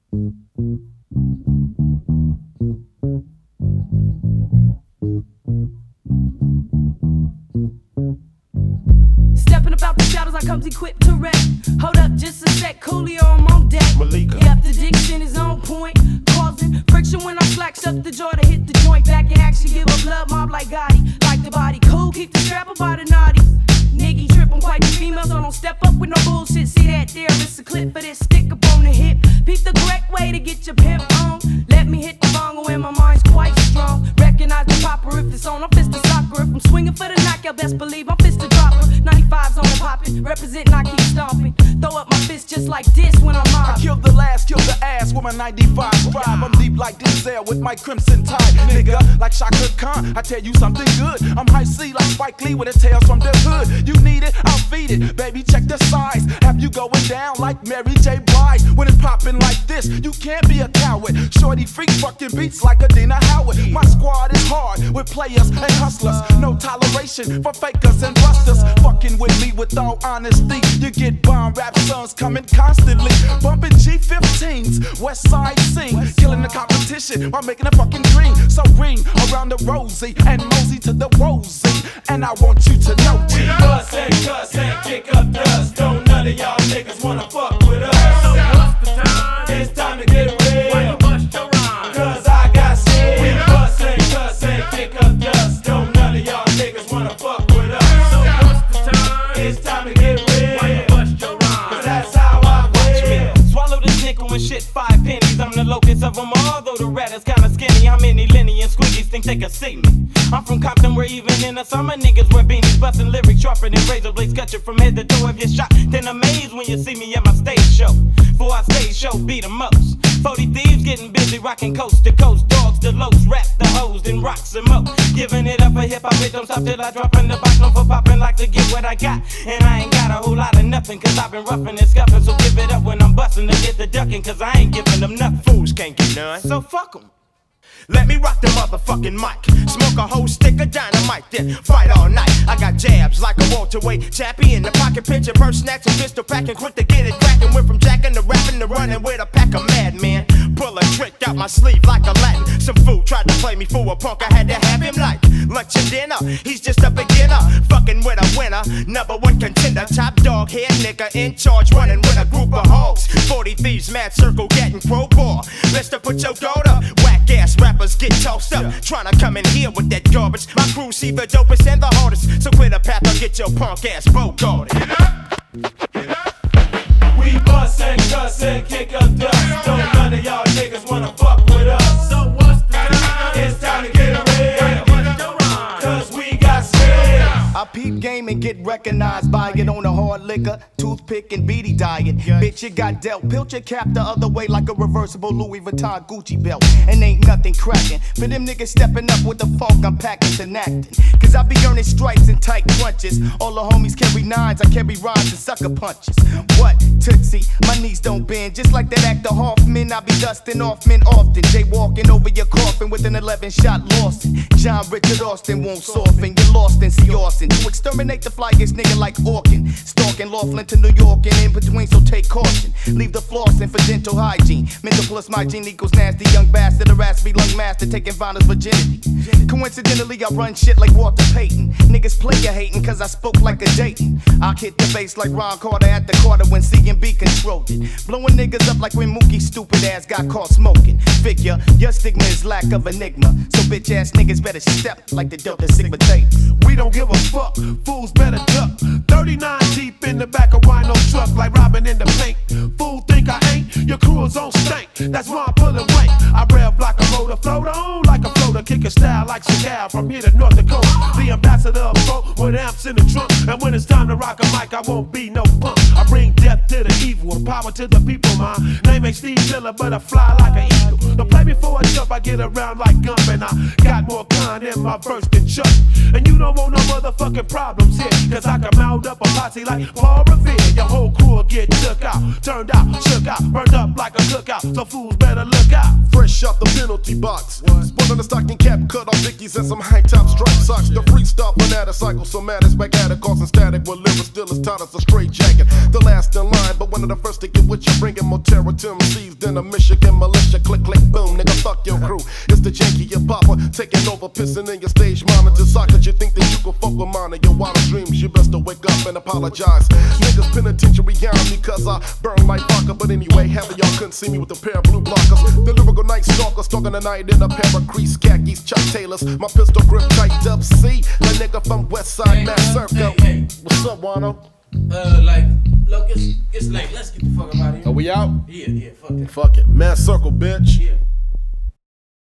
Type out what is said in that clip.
Stepping about the shadows, I comes equipped to wreck. Hold up, just a sec, Coolio, I'm on deck. Malika. Yep, the diction is on point, causing friction when I slack. Shut the jaw to hit the joint. Back in action, give a blood mob like Gotti. Like the body cool, keep the strap about the naughty. Nigga trip, I'm quite the female, so don't step up with no bullshit. See that there, it's a clip for this stick up on the hip. Peep the correct way to get your pimp on. Let me hit the bongo and my mind's quite strong. Recognize the popper if it's on, I'm fist the soccer. If I'm swinging for the knockout, best believe I'm fist the dropper. 95's on the poppin', representin', I keep stomping. Throw up my fist just like this when I'm mobbing. I killed the last, killed the ass with my 95 drive. I'm deep like Denzel with my crimson tide. Nigga, like Shaka Khan, I tell you something good. I'm high C like Spike Lee with a tales from the hood. You need it, I'll feed it. Baby, check the size. Have you going down like Mary J. Blige? When it's poppin' like this, you can't be a coward. Shorty freak fucking beats like Adina Howard. My squad is hard with players and hustlers. No toleration for fakers and busters. Fucking with me with all honesty, you get bomb rap songs coming constantly. Bumping G15s, West Side sing. Killing the competition while making a fucking dream. So ring around the rosy and mosey to the rosy. And I want you to know G. Bust and cuss and kick up dust. Don't none of y'all niggas wanna fuck with us. So what's the time? It's time to get real. Why you bust your rhyme? Cause I got skill. We bust and cuss and kick up dust. Don't none of y'all niggas wanna fuck with us. So what's the time? It's time to get real. Why you bust your rhyme? Cause that's how I feel. Swallow this nickel and shit 5 pennies. I'm the locust of them all, though the rat is kinda skinny. How many Lenny and Squiggies think they can see me? I'm from Compton where even in the summer niggas wear beanies. Bustin' lyrics sharper than razor blades. Cut you from head to toe. If you're shot, then amazed when you see me at my stage show. For our stage show be the most. 40 thieves getting busy rocking coast to coast. Dogs the lows, rap the hoes, then rocks them up. Giving it up for hip hop, it don't stop till I drop in the box. No for poppin' like to get what I got. And I ain't got a whole lot of nothing, cause I've been roughing and scuffing. So give it up when I'm bustin' to get the ducking, cause I ain't giving them nothing. Fools can't get none, so fuck 'em. Let me rock the motherfucking mic. Smoke a whole stick of dynamite, then fight all night. I got jabs like a welterweight chappie in the pocket, pinching, purse snatching, pistol packing, quick to get it cracking. Went from jacking to rapping to running with a pack of madmen. Pull a trick out my sleeve like a Latin. Some fool tried to play me for a punk, I had to have him like lunch and dinner. He's just a beginner, fucking with a winner. #1 contender, top dog, head nigga in charge, running with a group of hoes. 40 thieves, mad circle, getting crowbar. Let's to put your goat up. Whack ass rappers get tossed up, tryna come in here with that garbage. My crew see the dopest and the hardest, so clear the path or get your punk ass bogarted. We bust and cuss and kick up dust. Don't none of y'all niggas wanna fuck with us. So what's the time? It's time to get real. Cause we got skills. I peep game and get recognized by it on a hard liquor, toothpick and beady diet. Bitch, you got dealt. Pilt your cap the other way like a reversible Louis Vuitton Gucci belt. And ain't nothing cracking. For them niggas stepping up with the funk, I'm packing and acting. Cause I be earning stripes and tight crunches. All the homies carry nines, I carry rhymes and sucker punches. What? Tootsie, my knees don't bend. Just like that actor Hoffman, I be dusting off men often. Jaywalking over your coffin with an 11-shot Lawson. John Richard Austin won't soften. You're lost in C. Austin. To exterminate the flyest nigga like Orkin. Stalking Laughlin to New York and in between, so take caution. Leave the flossing for dental hygiene. Mental plus my gene equals nasty. Young bastard, a raspy lung master taking Vonda's virginity. Coincidentally, I run shit like Walter Payton. Niggas player hating cause I spoke like a Dayton. I hit the bass like Ron Carter at the Carter when C&B controlled it. Blowing niggas up like when Mookie's stupid ass got caught smoking. Figure, your stigma is lack of enigma. So bitch ass niggas better step like the Delta Sigma takes. We don't give a fuck, fools better duck. 39 deep in the back of Rhino truck like Robin in the paint. Fool think I ain't, your crew is on stank. That's why I'm pulling weight. I rev like a roller, float on like a floater, kick a style like Seagal from here to North Dakota. The ambassador of folk with amps in the trunk. And when it's time to rock a mic, I won't be no punk. I bring death to the evil and power to the people, my name ain't Steve Miller, but I fly like an eagle. Don't play me for a jump, I get around like Gump. And I got more gun in my verse than Chuck. And you don't want no motherfucking problems here, cause I can mount up a posse like Paul Revere. Your whole crew will get took out, turned out, shook out, burned up like a cookout. So fools better look out. Fresh fresh out the penalty box. Sport on a stocking cap, cut off Dickies and some high top striped socks. The freestyle fanatic cycle, so mad it's back at it, causing static with lyrics still as tight as a straight jacket. The last in line, but one of the first to get with you, bringing more terror to MCs than a Michigan militia. Click, click, boom, nigga, fuck your crew. It's the janky, your papa, taking over, pissing in your stage monitor. Socket, you think that you can fuck with mine in your wildest dreams. You best to wake up and apologize. Niggas penitentiary on me, cause I burn like vodka. But anyway, half of y'all couldn't see me with a pair of blue blockers. The lyrical night stalker, stalking the night in a pair of crease khakis, Chuck Taylors. My pistol grip tight, Dub C. A nigga from Westside, Mass Circle. Hey. What's up, Wano? Look, it's late. Let's get the fuck up out of here. Are we out? Yeah, fuck that. Fuck it. Mass Circle, bitch. Yeah.